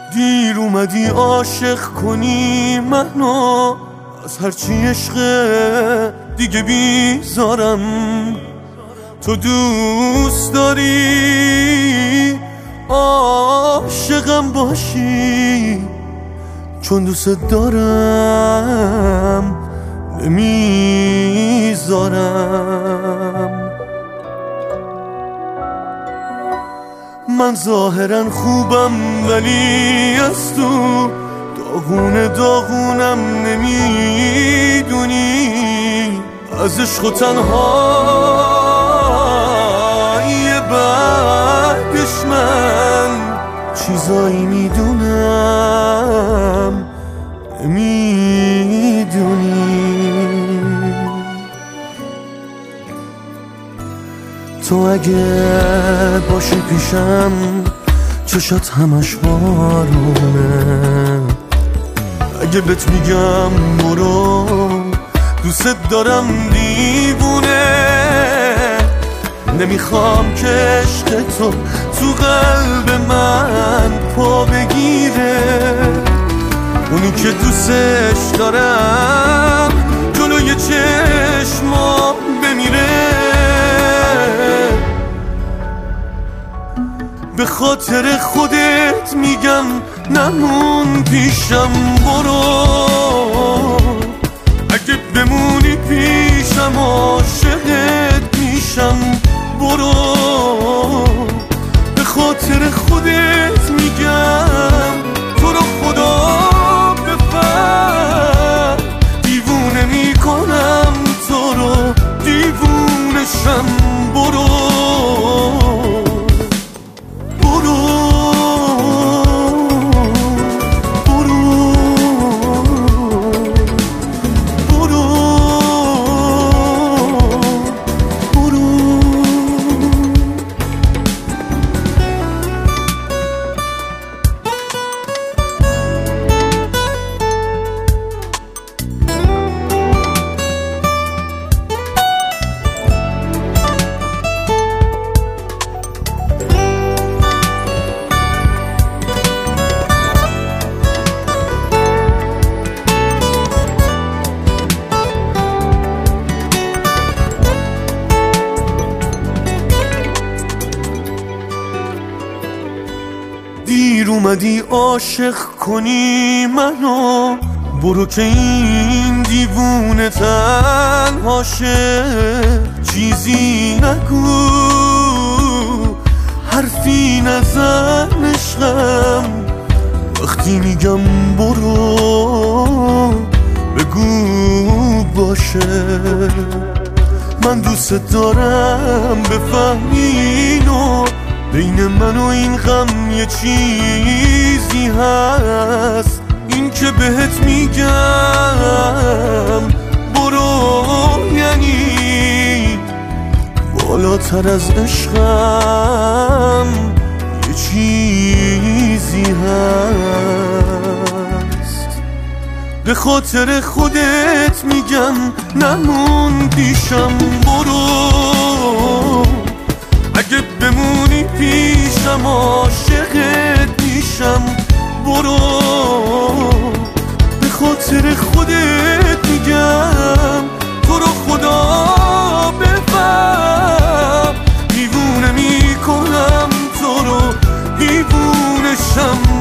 دیر اومدی عاشق کنی منو، از هرچی عشق دیگه بیزارم. تو دوست داری عاشقم باشی، چون دوست دارم نمیذارم. من ظاهرا خوبم ولی از تو داغونم نمیدونی. از عشق و تنهایی بعدش من چیزایی میدونم نمیدونی. تو اگه باشی پیشم چشات همش بارونه. اگه بهت میگم برو دوست دارم دیوونه. نمیخوام که عشق تو قلب من پا بگیره. اونی که دوستش دارم جلوی چشمام بمیره. به خاطر خودت میگم نمون پیشم برو. اگه بمونی پیشم عاشقت میشم برو. به خاطر خودت میگم تو رو خدا بفهم. دیوونه میکنم تو رو دیوونشم برو. دیر اومدی عاشق کنی منو، برو که این دیوونه تنهاشه. چیزی نگو حرفی نزن عشقم. وقتی میگم برو بگو باشه. من دوست دارم بفهمینو، بین من و این غم یه چیزی هست. این که بهت میگم برو یعنی بالاتر از عشقم یه چیزی هست. به خاطر خودت میگم نمون پیشم برو. اگه بمونی پیشم عاشقت میشم برو. به خاطر خودت میگم تو رو خدا بفهم. دیوونه میکنم تو رو دیوونشم